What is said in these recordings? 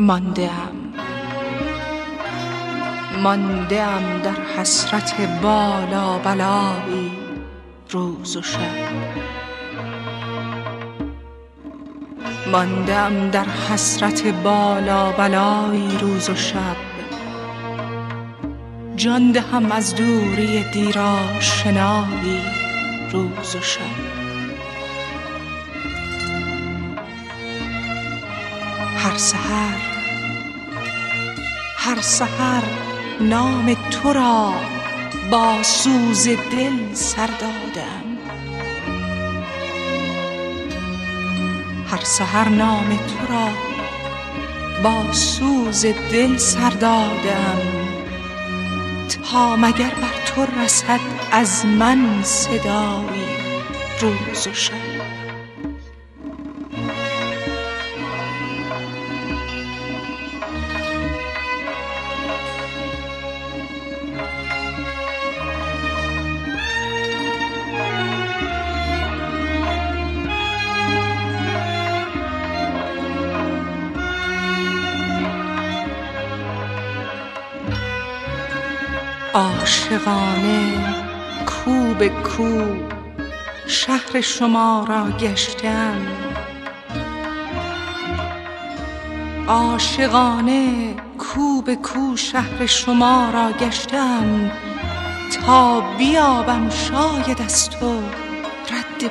مانده‌ام در حسرت بالا بلایی روز و شب. مانده‌ام در حسرت بالا بلایی روز و شب. جان دهم از دوری دیر آشنایی روز و شب. هر سحر نام تو را با سوز دل سر دادم. هر سحر نام تو را با سوز دل سر دادم، تا مگر بر تو رسد از من صدایی روز و شب. عاشقانه کو به کو شهر شما را گشتم. عاشقانه کو به کو شهر شما را گشتم، تا بیابم شاید از تو رد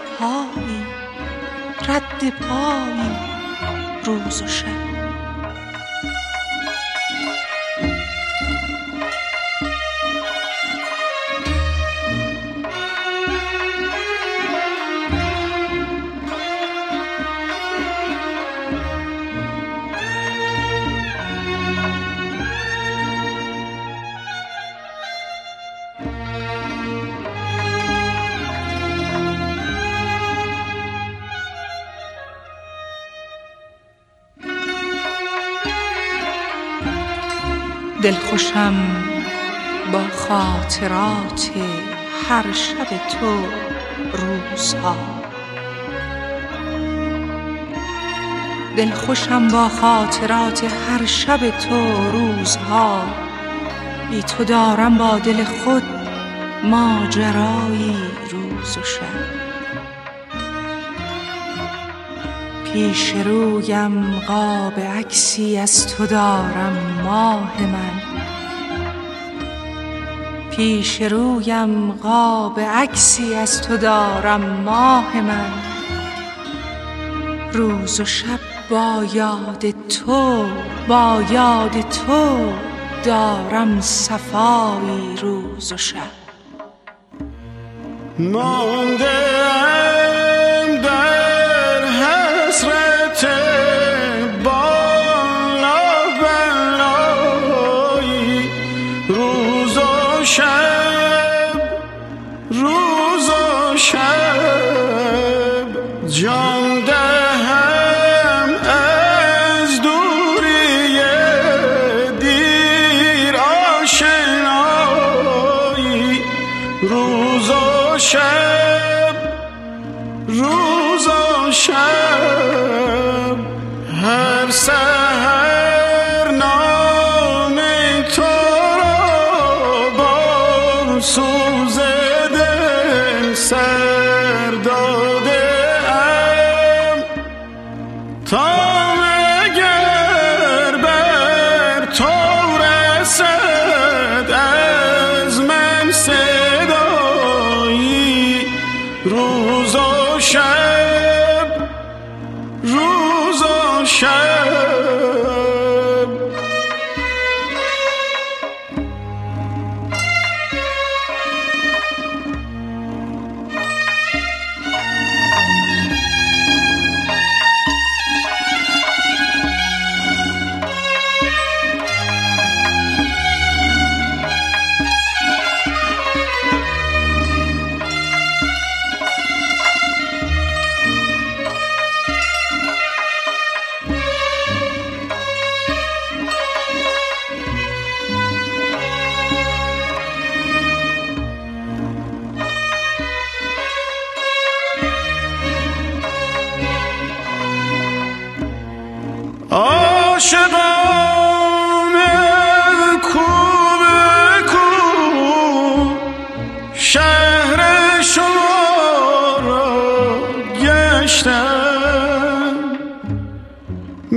پایی روز و شب. دلخوشم با خاطرات هر شب تو روزها. دلخوشم با خاطرات هر شب تو روزها. بی تو دارم با دل خود ماجرایی روز و شب. پیش رویم قاب عکسی از تو دارم ماه من. پیش رویم قاب عکسی از تو دارم ماه من. روز و شب با یاد تو دارم صفایی روز و شب. مانده‌ام در حسرت بالا بلایی روز و شب، روز و شب. جان دهم از دوری دیر آشنایی روز و شب، روز و شب. هر سحر نام تو را با سوز دل سر داده‌ام، تا مگر بر تو رسد از من صدایی روز و شب، روز و شب.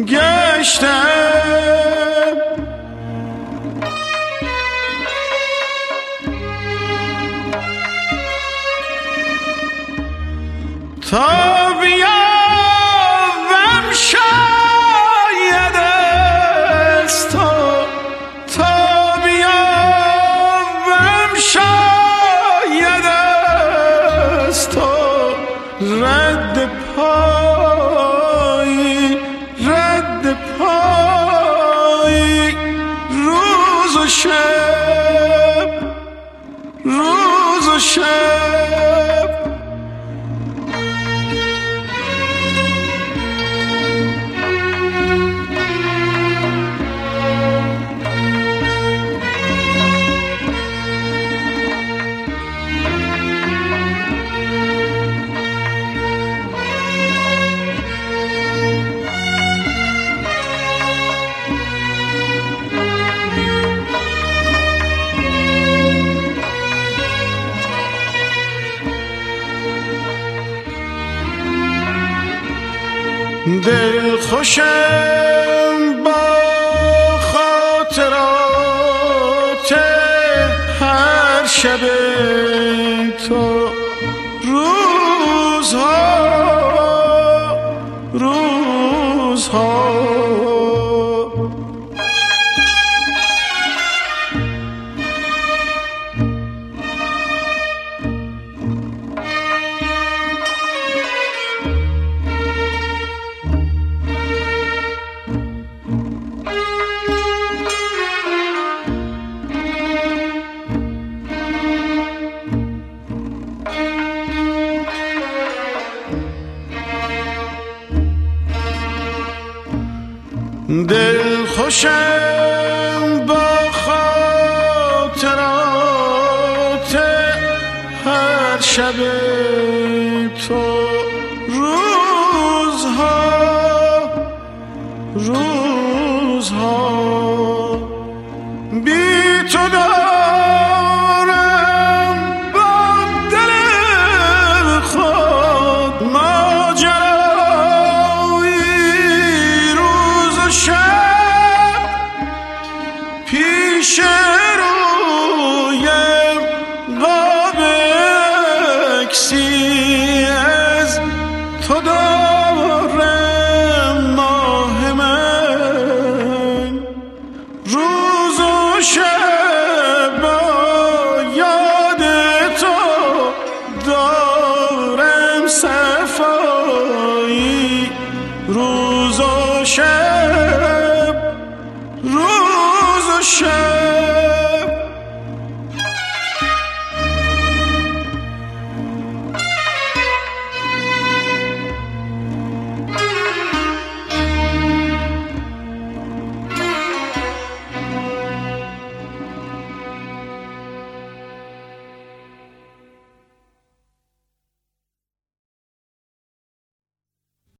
گشتم تا بیابم شاید از تو، تا بیابم شاید از تو رد پایی، رد پایی، روز و شب، روز و شب. دل خوشم با خاطرات هر شب تو، روزها روزها دل خوشم با خاطرات هر شب